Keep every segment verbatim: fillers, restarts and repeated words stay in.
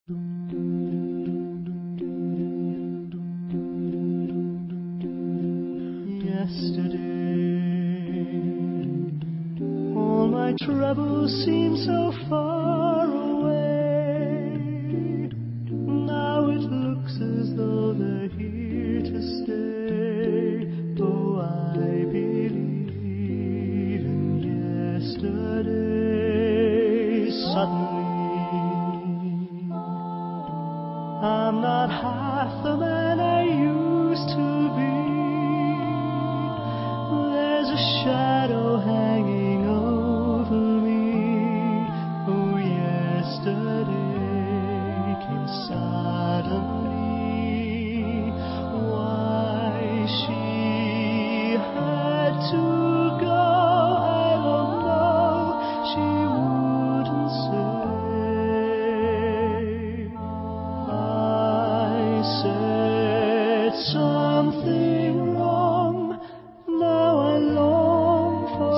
Yesterday, all my troubles seem so far away. Now it looks as though they're here to stay. Oh, I believe in yesterday. Suddenly, I'm not half the man I used to be. There's a shadow hanging over me. Oh, yesterday came suddenly. Why she had to go, I don't know. She wouldn't say. I said something wrong. Now I long for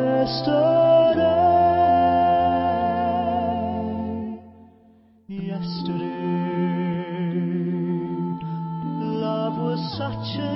yesterday. Yesterday, love was such a